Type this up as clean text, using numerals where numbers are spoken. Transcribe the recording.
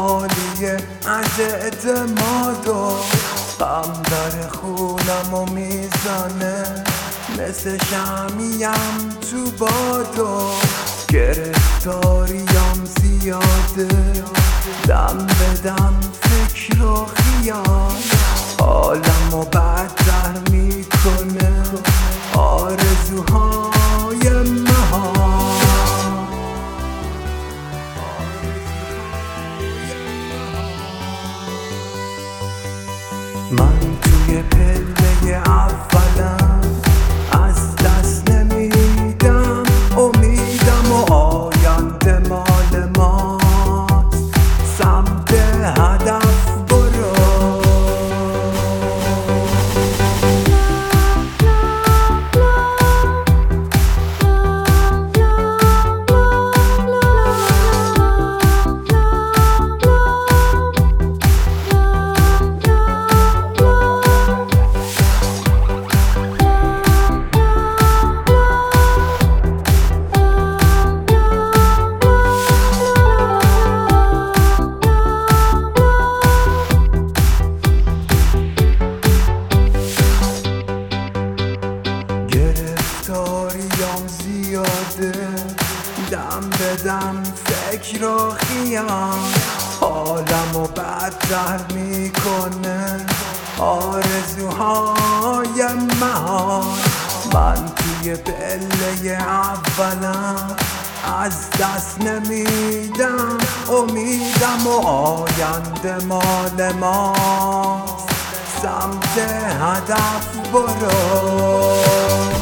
خالیه از اعتماد و غم داره خونمو میزنه، مثل شمعیم تو بادو گرفتاریام زیاده، دم به دم فکر و خیال حالمو بدتر میکنه، آرزوهای مهان. من توی پله اولم از دست نمیدم امیدم و آینده مال ماست، سمت هدف برو. گرفتاریام زیاده، دم به دم فکر و خیال حالمو بدتر میکنه، آرزوهای مهان. من توی پله اولم از دست نمیدم امیدم و آینده مال ماست، سمت هدف برو.